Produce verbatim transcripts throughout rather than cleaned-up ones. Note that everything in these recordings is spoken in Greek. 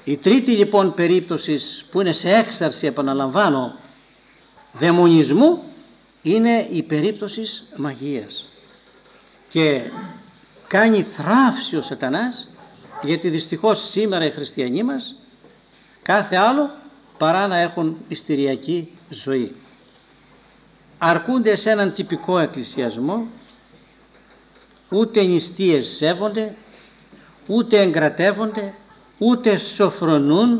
Η τρίτη λοιπόν περίπτωση που είναι σε έξαρση, επαναλαμβάνω, δαιμονισμού, είναι η περίπτωση μαγείας. Και κάνει θράψη ο σατανάς, γιατί δυστυχώς σήμερα οι χριστιανοί μας κάθε άλλο παρά να έχουν μυστηριακή ζωή. Αρκούνται σε έναν τυπικό εκκλησιασμό, ούτε νηστείες σέβονται, ούτε εγκρατεύονται, ούτε σοφρονούν.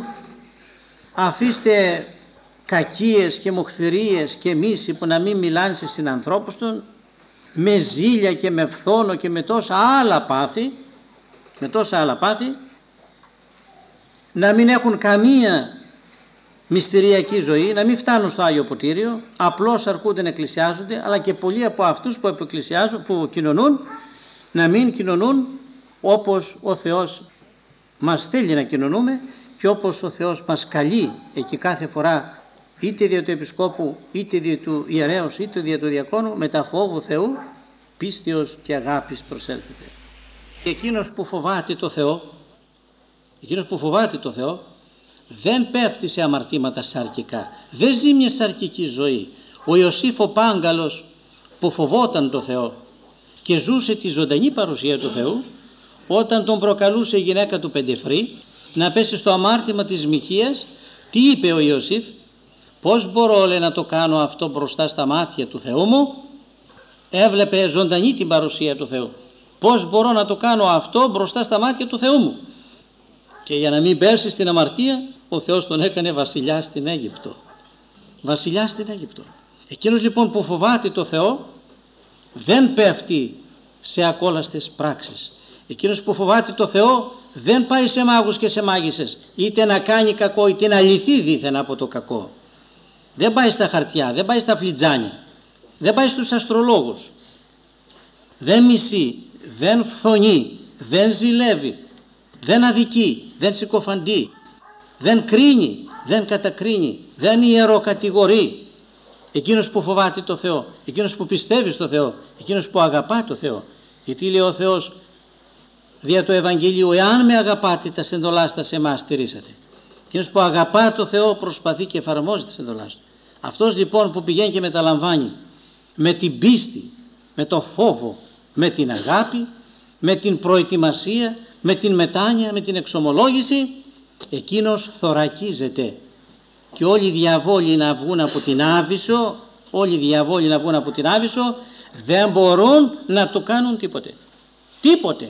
Αφήστε κακίες και μοχθηρίες και μίση που να μην μιλάνε σε συνανθρώπους των, με ζήλια και με φθόνο και με τόσα άλλα πάθη, με τόσα άλλα πάθη, να μην έχουν καμία μυστηριακή ζωή, να μην φτάνουν στο Άγιο Ποτήριο, απλώς αρκούνται να εκκλησιάζονται, αλλά και πολλοί από αυτούς που εκκλησιάζουν, που κοινωνούν, να μην κοινωνούν όπως ο Θεός μας θέλει να κοινωνούμε και όπως ο Θεός μας καλεί εκεί κάθε φορά, είτε δια του Επισκόπου, είτε δια του ιερέως, είτε δια του διακόνου, με τα φόβου Θεού, πίστεως και αγάπης προσέλθετε. Και εκείνος που φοβάται το Θεό, εκείνος που φοβάται το Θεό, δεν πέφτει σε αμαρτήματα σαρκικά, δεν ζει μια σαρκική ζωή. Ο Ιωσήφ ο Πάγκαλος που φοβόταν το Θεό και ζούσε τη ζωντανή παρουσία του Θεού, όταν τον προκαλούσε η γυναίκα του Πεντεφρή να πέσει στο αμάρτημα της μοιχείας, τι είπε ο Ιωσήφ? Πώς μπορώ, λέει, να το κάνω αυτό μπροστά στα μάτια του Θεού μου? Έβλεπε ζωντανή την παρουσία του Θεού. Πώς μπορώ να το κάνω αυτό μπροστά στα μάτια του Θεού μου? Και για να μην πέσει στην αμαρτία, ο Θεός τον έκανε βασιλιά στην Αίγυπτο. Βασιλιά στην Αίγυπτο. Εκείνος λοιπόν που φοβάται το Θεό δεν πέφτει σε ακόλαστες πράξεις. Εκείνος που φοβάται το Θεό δεν πάει σε μάγους και σε μάγισσες, είτε να κάνει κακό είτε να λυθεί δήθεν από το κακό. Δεν πάει στα χαρτιά, δεν πάει στα φλιτζάνια, δεν πάει στους αστρολόγους. Δεν μισεί, δεν φθονεί, δεν ζηλεύει, δεν αδικεί, δεν συκοφαντεί, δεν κρίνει, δεν κατακρίνει, δεν ιεροκατηγορεί. Εκείνος που φοβάται το Θεό, εκείνος που πιστεύει στο Θεό, εκείνος που αγαπά το Θεό. Γιατί λέει ο Θεός δια του Ευαγγελίου, εάν με αγαπάτε τα εντολάς τα σε εμάς τηρήσατε. Εκείνος που αγαπά το Θεό προσπαθεί και εφαρμόζει τις εντολάς του. Αυτός λοιπόν που πηγαίνει και μεταλαμβάνει με την πίστη, με το φόβο, με την αγάπη, με την προετοιμασία, με την μετάνοια, με την εξομολόγηση, εκείνος θωρακίζεται. Και όλοι οι διαβόλοι να βγουν από την Άβυσσο, όλοι οι διαβόλοι να βγουν από την Άβυσσο, δεν μπορούν να το κάνουν τίποτε. Τίποτε.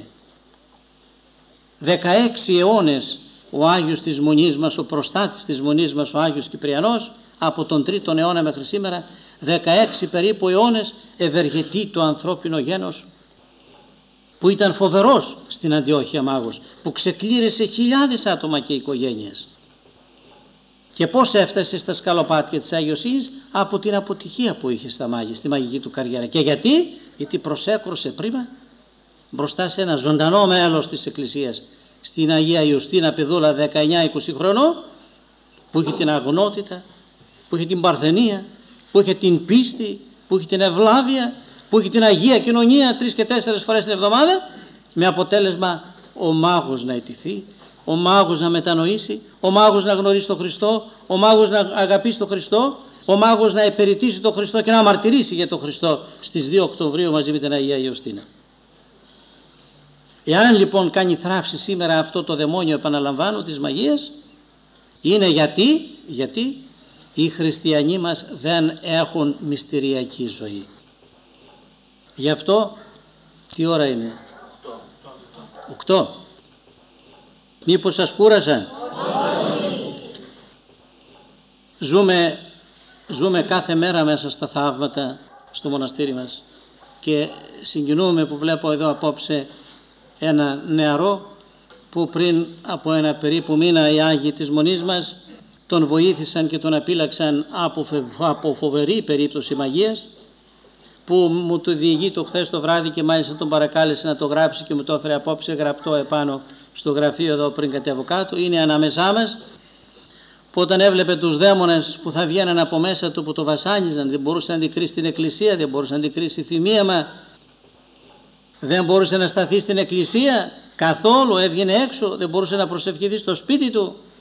δεκαέξι αιώνες ο Άγιος της Μονής μας, ο προστάτης της Μονής μας, ο Άγιος Κυπριανός, από τον τρίτον αιώνα μέχρι σήμερα, δεκαέξι περίπου αιώνες ευεργετεί το ανθρώπινο γένος, που ήταν φοβερός στην Αντιόχεια μάγος, που ξεκλήρισε χιλιάδες άτομα και οικογένειες. Και πώς έφτασε στα σκαλοπάτια της αγιοσύνης? Από την αποτυχία που είχε στα μάγια, στη μαγική του καριέρα. Και γιατί? Γιατί προσέκρουσε πρίμα μπροστά σε ένα ζωντανό μέλος της Εκκλησίας, στην Αγία Ιουστίνα παιδούλα δεκαεννιά είκοσι χρονών, που είχε την αγνότητα, που είχε την παρθενία, που είχε την πίστη, που είχε την ευλάβεια, που είχε την Αγία Κοινωνία τρεις και τέσσερις φορές την εβδομάδα, με αποτέλεσμα ο μάγος να ιτηθεί, ο μάγος να μετανοήσει, ο μάγος να γνωρίσει τον Χριστό, ο μάγος να αγαπήσει τον Χριστό, ο μάγος να επεριτήσει τον Χριστό και να μαρτυρήσει για τον Χριστό στις δύο Οκτωβρίου μαζί με την Αγία Ιωστίνα. Εάν λοιπόν κάνει θράψη σήμερα αυτό το δαιμόνιο, επαναλαμβάνω, της μαγείας, είναι γιατί, γιατί οι χριστιανοί μας δεν έχουν μυστηριακή ζωή. Γι' αυτό, τι ώρα είναι? Οκτώ. Μήπως σας κούρασα? Ζούμε, ζούμε κάθε μέρα μέσα στα θαύματα στο μοναστήρι μας και συγκινούμε που βλέπω εδώ απόψε ένα νεαρό που πριν από ένα περίπου μήνα οι Άγιοι της Μονής μας τον βοήθησαν και τον απείλαξαν από, από φοβερή περίπτωση μαγείας, που μου το διηγεί το χθες το βράδυ και μάλιστα τον παρακάλεσε να το γράψει και μου το έφερε απόψε γραπτό επάνω στο γραφείο εδώ πριν κατέβω κάτω. Είναι ανάμεσά μας, που όταν έβλεπε τους δαίμονες που θα βγαίναν από μέσα του, που το βασάνιζαν, δεν μπορούσε να αντικρίσει την εκκλησία, δεν μπορούσε να αντικρίσει θυμίαμα, δεν μπορούσε να σταθεί στην εκκλησία καθόλου, έβγαινε έξω, δεν μπορούσε να προσευχηθεί στο σπίτι του.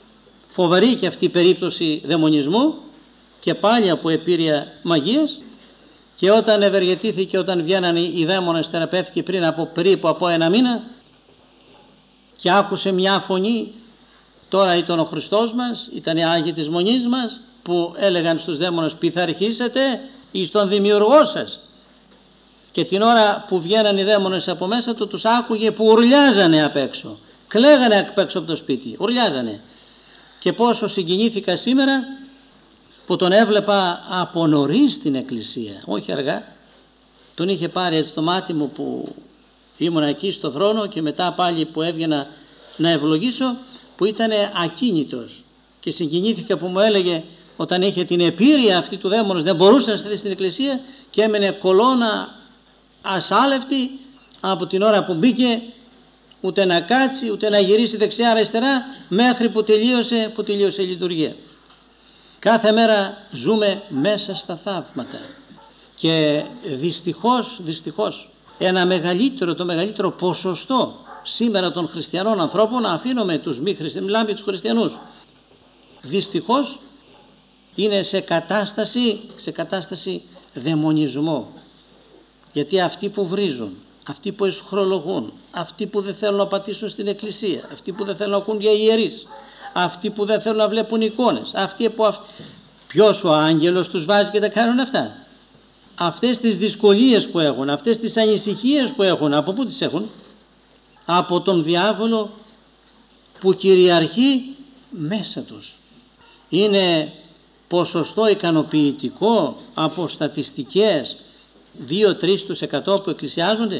φοβερή και αυτή η περίπτωση δαιμονισμού και πάλι από επίρρεια μαγείας, και όταν ευεργετήθηκε, όταν βγαίνανε οι δαίμονες, θεραπεύτηκε πριν από περίπου από ένα μήνα και άκουσε μια φωνή. Τώρα ήταν ο Χριστός μας, ήταν οι Άγιοι της Μονής μας, που έλεγαν στους δαίμονες πειθαρχήσετε εις τον Δημιουργό σας. Και την ώρα που βγαίναν οι δαίμονες από μέσα του, τους άκουγε που ουρλιάζανε απ' έξω, κλαίγανε απ' έξω από το σπίτι, ουρλιάζανε. Και πόσο συγκινήθηκα σήμερα που τον έβλεπα από νωρίς στην εκκλησία, όχι αργά. Τον είχε πάρει έτσι το μάτι μου που ήμουν εκεί στο θρόνο, και μετά πάλι που έβγαινα να ευλογήσω, που ήταν ακίνητος, και συγκινήθηκα που μου έλεγε όταν είχε την επίρρεια αυτή του δαίμονος, δεν μπορούσε να σταθεί στην εκκλησία και έμενε κολόνα ασάλευτη από την ώρα που μπήκε, ούτε να κάτσει ούτε να γυρίσει δεξιά αριστερά, μέχρι που τελείωσε, που τελείωσε η λειτουργία. Κάθε μέρα ζούμε μέσα στα θαύματα, και δυστυχώς, δυστυχώς ένα μεγαλύτερο, το μεγαλύτερο ποσοστό σήμερα των χριστιανών ανθρώπων, αφήνουμε τους μη χριστιανούς, μιλάμε για τους χριστιανούς, δυστυχώς είναι σε κατάσταση, σε κατάσταση δαιμονισμού. Γιατί αυτοί που βρίζουν, αυτοί που εσχρολογούν, αυτοί που δεν θέλουν να πατήσουν στην εκκλησία, αυτοί που δεν θέλουν να ακούν για ιερείς, αυτοί που δεν θέλουν να βλέπουν εικόνες, αυτοί που αυ... ποιος ο άγγελος τους βάζει και τα κάνουν αυτά. Αυτές τις δυσκολίες που έχουν, αυτές τις ανησυχίες που έχουν, από πού τις έχουν? Από τον διάβολο που κυριαρχεί μέσα τους. Είναι ποσοστό ικανοποιητικό από στατιστικές δύο με τρία τοις εκατό που εκκλησιάζονται?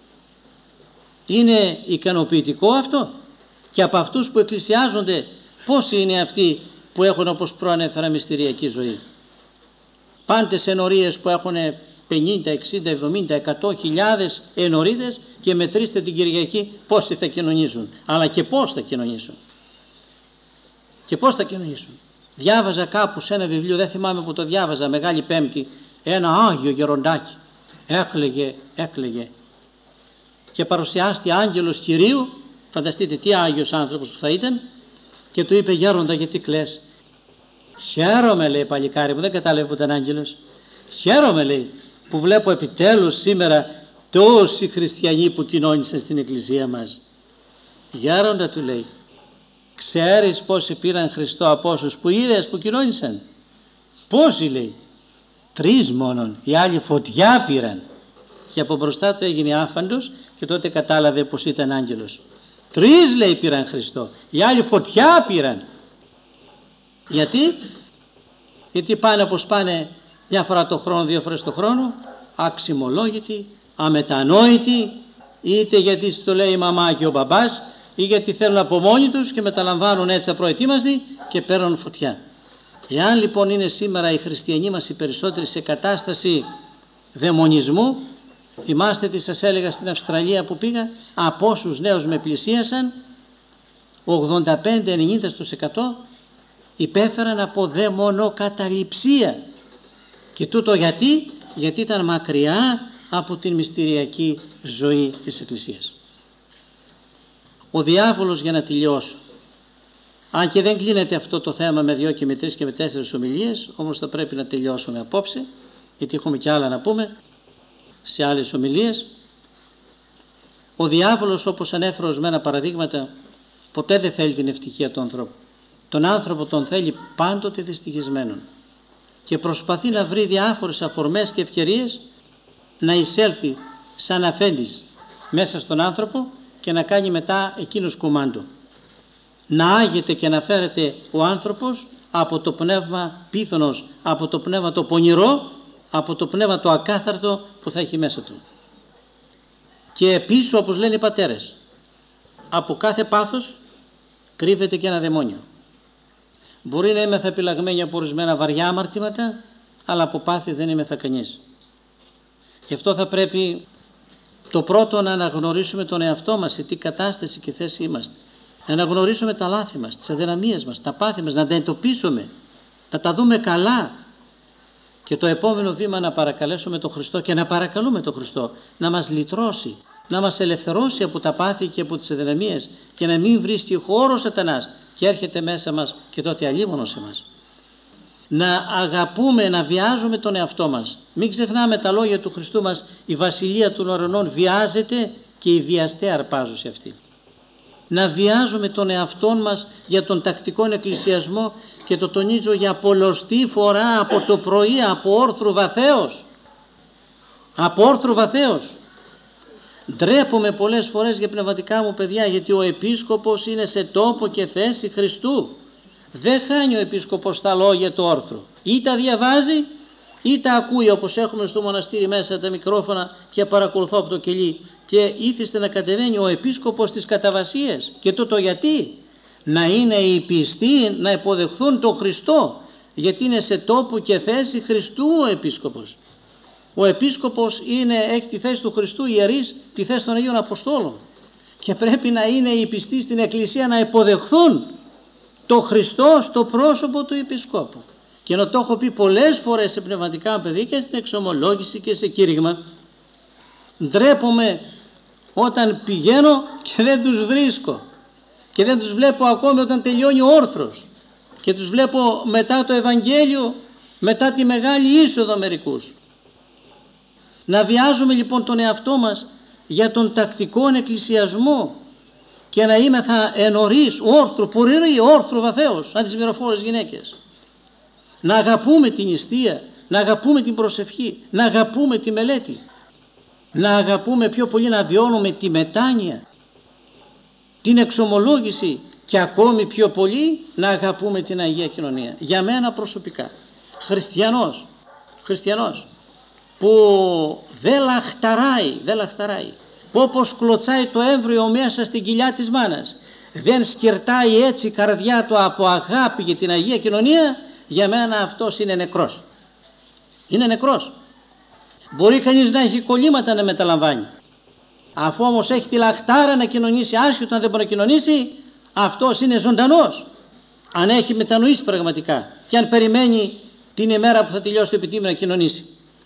Είναι ικανοποιητικό αυτό? Και από αυτούς που εκκλησιάζονται, πόσοι είναι αυτοί που έχουν, όπως προανέφερα, μυστηριακή ζωή? Πάντες ενορίες που έχουν πενήντα, εξήντα, εβδομήντα, εκατό χιλιάδες ενορίτες, και μετρήστε την Κυριακή πόσοι θα κοινωνήσουν. Αλλά και πώς θα κοινωνήσουν. Και πώς θα κοινωνήσουν. Διάβαζα κάπου σε ένα βιβλίο, δεν θυμάμαι που το διάβαζα, Μεγάλη Πέμπτη, ένα Άγιο γεροντάκι. Έκλαιγε, έκλαιγε. Και παρουσιάστη άγγελος Κυρίου, φανταστείτε τι Άγιος άνθρωπος που θα ήταν, και του είπε: γέροντα, γιατί κλαις? Χαίρομαι, λέει, παλικάρι μου, δεν κατάλαβε που ήταν άγγελος. Χαίρομαι, λέει, που βλέπω επιτέλους σήμερα τόσοι χριστιανοί που κοινώνησαν στην εκκλησία μας. Γέροντα, του λέει, ξέρεις πόσοι πήραν Χριστό από όσους που είδες που κοινώνησαν? Πόσοι, λέει? Τρεις μόνον, οι άλλοι φωτιά πήραν. Και από μπροστά του έγινε άφαντος, και τότε κατάλαβε πως ήταν άγγελος. Τρεις, λέει, πήραν Χριστό, οι άλλοι φωτιά πήραν. Γιατί? Γιατί πάνε όπως πάνε μια φορά το χρόνο, δύο φορές το χρόνο, αξιμολόγητοι, αμετανόητοι, είτε γιατί το λέει η μαμά και ο μπαμπάς, ή γιατί θέλουν από μόνοι τους και μεταλαμβάνουν έτσι απροετοίμαστοι και παίρνουν φωτιά. Εάν λοιπόν είναι σήμερα οι χριστιανοί μας οι περισσότεροι σε κατάσταση δαιμονισμού, θυμάστε τι σας έλεγα στην Αυστραλία που πήγα, από όσους νέους με πλησίασαν, ογδόντα πέντε με ενενήντα τοις εκατό υπέφεραν από δαιμονοκαταληψία. Και τούτο γιατί? Γιατί ήταν μακριά από την μυστηριακή ζωή της Εκκλησίας. Ο διάβολος, για να τελειώσω, αν και δεν κλείνεται αυτό το θέμα με δύο και με τρεις και με τέσσερις ομιλίες, όμως θα πρέπει να τελειώσουμε απόψε, γιατί έχουμε και άλλα να πούμε σε άλλες ομιλίες. Ο διάβολος, όπως ανέφερα ορισμένα παραδείγματα, ποτέ δεν θέλει την ευτυχία του ανθρώπου. Τον άνθρωπο τον θέλει πάντοτε δυστυχισμένον και προσπαθεί να βρει διάφορες αφορμές και ευκαιρίες να εισέλθει σαν αφέντης μέσα στον άνθρωπο και να κάνει μετά εκείνος κουμάντο. Να άγεται και να φέρεται ο άνθρωπος από το πνεύμα πίθωνος, από το πνεύμα το πονηρό, από το πνεύμα το ακάθαρτο που θα έχει μέσα του. Και πίσω, όπως λένε οι πατέρες, από κάθε πάθος κρύβεται και ένα δαιμόνιο. Μπορεί να είμαι επιλαγμένοι από ορισμένα βαριά αμαρτήματα, αλλά από πάθη δεν είμαι κανείς. Γι' αυτό θα πρέπει το πρώτο να αναγνωρίσουμε τον εαυτό μας, σε τι κατάσταση και θέση είμαστε. Να αναγνωρίσουμε τα λάθη μας, τις αδυναμίες μας, τα πάθη μας, να τα εντοπίσουμε, να τα δούμε καλά. Και το επόμενο βήμα να παρακαλέσουμε τον Χριστό και να παρακαλούμε τον Χριστό να μας λυτρώσει, να μας ελευθερώσει από τα πάθη και από τις αδυναμίες και να μην βρίσκει χώρο ο Σατανάς και έρχεται μέσα μας και τότε αλίμονο σε μας. Να αγαπούμε, να βιάζουμε τον εαυτό μας. Μην ξεχνάμε τα λόγια του Χριστού μας, η βασιλεία των ουρανών βιάζεται και οι βιαστέ αρπάζουν σε αυτή. Να βιάζουμε τον εαυτό μας για τον τακτικό εκκλησιασμό, και το τονίζω για πολλοστή φορά, από το πρωί, από όρθρου βαθέως. Από όρθρου βαθέως. Ντρέπομαι πολλές φορές για πνευματικά μου παιδιά, γιατί ο επίσκοπος είναι σε τόπο και θέση Χριστού. Δεν χάνει ο επίσκοπος τα λόγια του όρθρου. Ή τα διαβάζει ή τα ακούει, όπως έχουμε στο μοναστήρι μέσα τα μικρόφωνα και παρακολουθώ από το κελί, και ήθιστε να κατεβαίνει ο επίσκοπος της καταβασίας. Και το, το γιατί? Να είναι οι πιστοί να υποδεχθούν τον Χριστό, γιατί είναι σε τόπο και θέση Χριστού ο επίσκοπος. Ο επίσκοπος είναι, έχει τη θέση του Χριστού, ιερείς τη θέση των Αγίων Αποστόλων, και πρέπει να είναι οι πιστοί στην Εκκλησία να υποδεχθούν το Χριστό στο πρόσωπο του επισκόπου. Και να το έχω πει πολλές φορές σε πνευματικά παιδιά και στην εξομολόγηση και σε κήρυγμα, ντρέπομαι όταν πηγαίνω και δεν τους βρίσκω και δεν τους βλέπω ακόμη όταν τελειώνει ο όρθρος, και τους βλέπω μετά το Ευαγγέλιο, μετά τη Μεγάλη Είσοδο μερικούς. Να βιάζουμε λοιπόν τον εαυτό μας για τον τακτικό εκκλησιασμό και να είμεθα ενωρίς όρθρου, πουρηροί, όρθρου βαθέως, σαν τις μυροφόρες γυναίκες. Να αγαπούμε την νηστεία, να αγαπούμε την προσευχή, να αγαπούμε τη μελέτη, να αγαπούμε πιο πολύ να βιώνουμε τη μετάνοια, την εξομολόγηση, και ακόμη πιο πολύ να αγαπούμε την Αγία Κοινωνία. Για μένα προσωπικά, χριστιανός, χριστιανός που δεν λαχταράει, δεν λαχταράει, που όπως κλωτσάει το έμβριο μέσα στην κοιλιά της μάνας, δεν σκυρτάει έτσι η καρδιά του από αγάπη για την Αγία Κοινωνία, για μένα αυτός είναι νεκρός. Είναι νεκρός. Μπορεί κανείς να έχει κολλήματα να μεταλαμβάνει. Αφού όμως έχει τη λαχτάρα να κοινωνήσει, άσχετο αν δεν μπορεί να κοινωνήσει, αυτός είναι ζωντανός. Αν έχει μετανοήσει πραγματικά και αν περιμένει την ημέρα που θα τελειώσει το επιτήμιο να κοινωνήσει.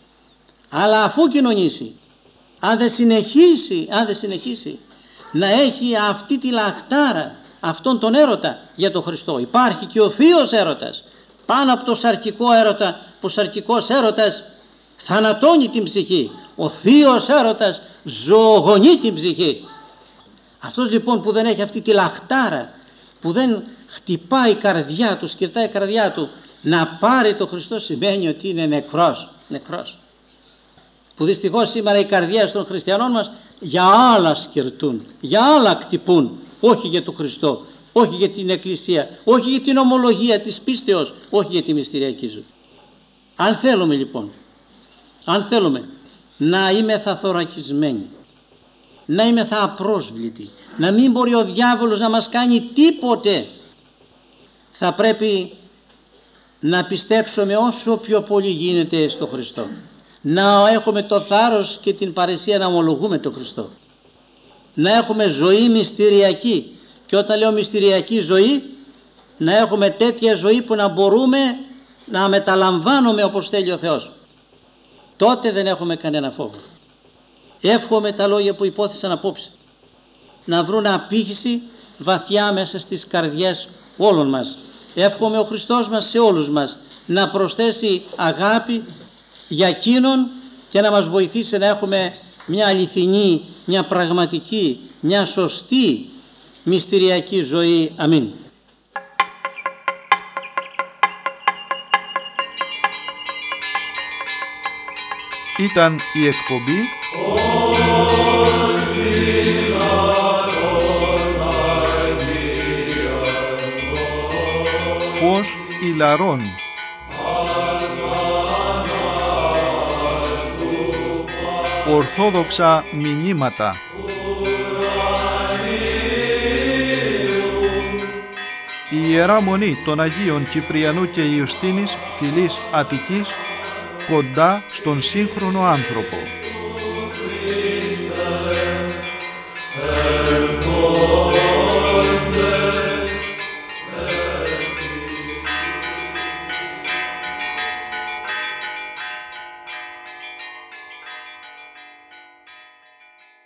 Αλλά αφού κοινωνήσει, αν δεν συνεχίσει, αν δεν συνεχίσει να έχει αυτή τη λαχτάρα, αυτόν τον έρωτα για τον Χριστό, υπάρχει και ο θείος έρωτας πάνω από το σαρκικό έρωτα, που ο σαρκικός έρωτας θανατώνει την ψυχή, ο θείος έρωτας ζωογονεί την ψυχή. Αυτός λοιπόν που δεν έχει αυτή τη λαχτάρα, που δεν χτυπάει η καρδιά του, σκυρτάει η καρδιά του να πάρει τον Χριστό, σημαίνει ότι είναι νεκρός, νεκρός. Που δυστυχώς σήμερα οι καρδιές των χριστιανών μας για άλλα σκυρτούν, για άλλα κτυπούν, όχι για τον Χριστό, όχι για την Εκκλησία, όχι για την ομολογία της πίστεως, όχι για τη μυστηριακή ζωή. Αν θέλουμε λοιπόν, αν θέλουμε να είμεθα θωρακισμένοι, να είμεθα απρόσβλητοι, να μην μπορεί ο διάβολος να μας κάνει τίποτε, θα πρέπει να πιστέψουμε όσο πιο πολύ γίνεται στο Χριστό. Να έχουμε το θάρρος και την παρησία να ομολογούμε τον Χριστό. Να έχουμε ζωή μυστηριακή, και όταν λέω μυστηριακή ζωή, να έχουμε τέτοια ζωή που να μπορούμε να μεταλαμβάνουμε όπως θέλει ο Θεός. Τότε δεν έχουμε κανένα φόβο. Εύχομαι τα λόγια που υπόθεσαν απόψε να βρουν απήχηση βαθιά μέσα στις καρδιές όλων μας. Εύχομαι ο Χριστός μας σε όλους μας να προσθέσει αγάπη για εκείνον και να μας βοηθήσει να έχουμε μια αληθινή, μια πραγματική, μια σωστή μυστηριακή ζωή. Αμήν. Ήταν η εκπομπή Φως Ηλαρών. Ορθόδοξα μηνύματα. Η Ιερά Μονή των Αγίων Κυπριανού και Ιουστίνης, φυλής Αττικής, κοντά στον σύγχρονο άνθρωπο.